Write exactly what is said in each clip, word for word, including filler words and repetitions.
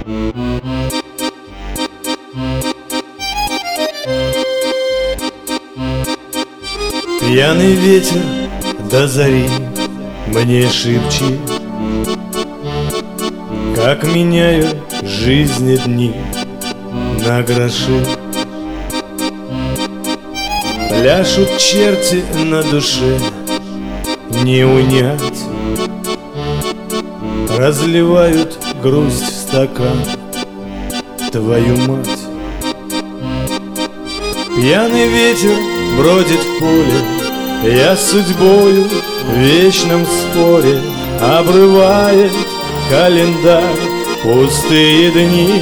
Пьяный ветер до зари мне шепчет, как меняют жизни дни на гроши. Пляшут черти на душе, не унять, разливают грусть в стакан, твою мать. Пьяный ветер бродит в поле, я с судьбою в вечном споре, обрывает календарь пустые дни.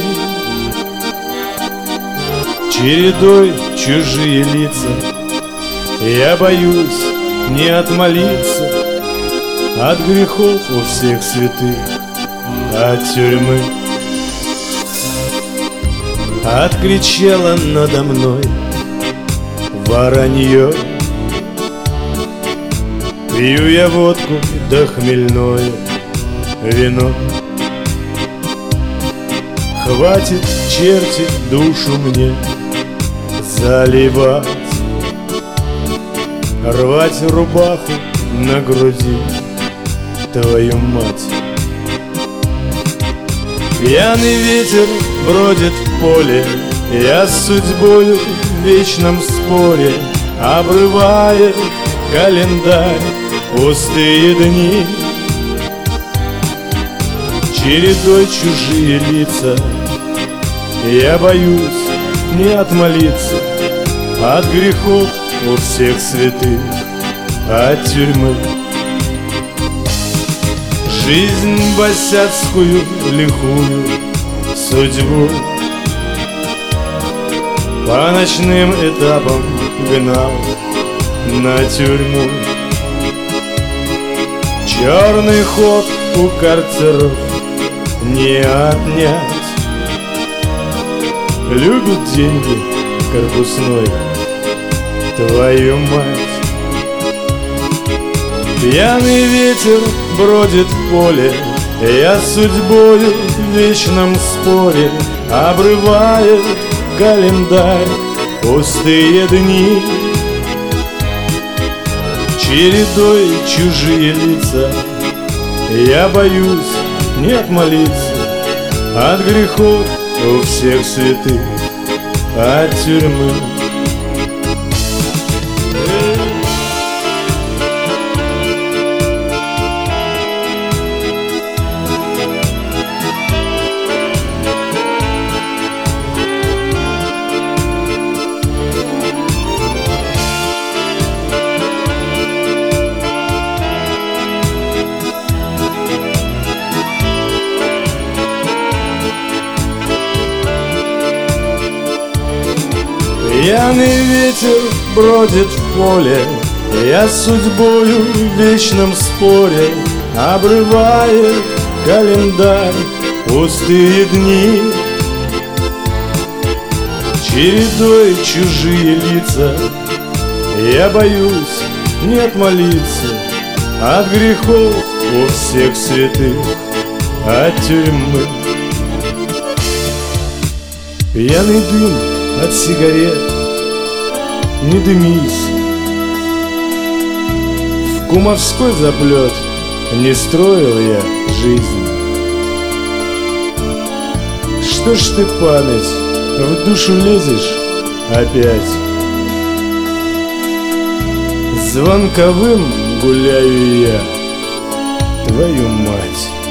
Чередой чужие лица, я боюсь не отмолиться от грехов у всех святых, от тюрьмы. Откричала надо мной воронье, пью я водку да хмельное вино. Хватит, черти, душу мне заливать, рвать рубаху на груди, твою мать. Пьяный ветер бродит в поле, я с судьбою в вечном споре, обрывает календарь пустые дни. Чередой чужие лица, я боюсь не отмолиться от грехов у всех святых, от тюрьмы. Жизнь босяцкую лихую судьбу по ночным этапам гнал на тюрьму. Черный ход у карцеров не отнять, любят деньги корпусной, твою мать. Пьяный ветер бродит в поле, я с судьбою в вечном споре, обрывает календарь пустые дни. Чередой чужие лица, я боюсь не отмолиться от грехов у всех святых, от тюрьмы. Пьяный ветер бродит в поле, я с судьбою в вечном споре, обрывает календарь пустые дни. Чередой чужие лица, я боюсь не отмолиться от грехов у всех святых, от тюрьмы. Пьяный дым от сигарет, не дымись, в кумовской заплет не строил я жизнь. Что ж ты, память, в душу лезешь опять? Звонковым гуляю я, твою мать.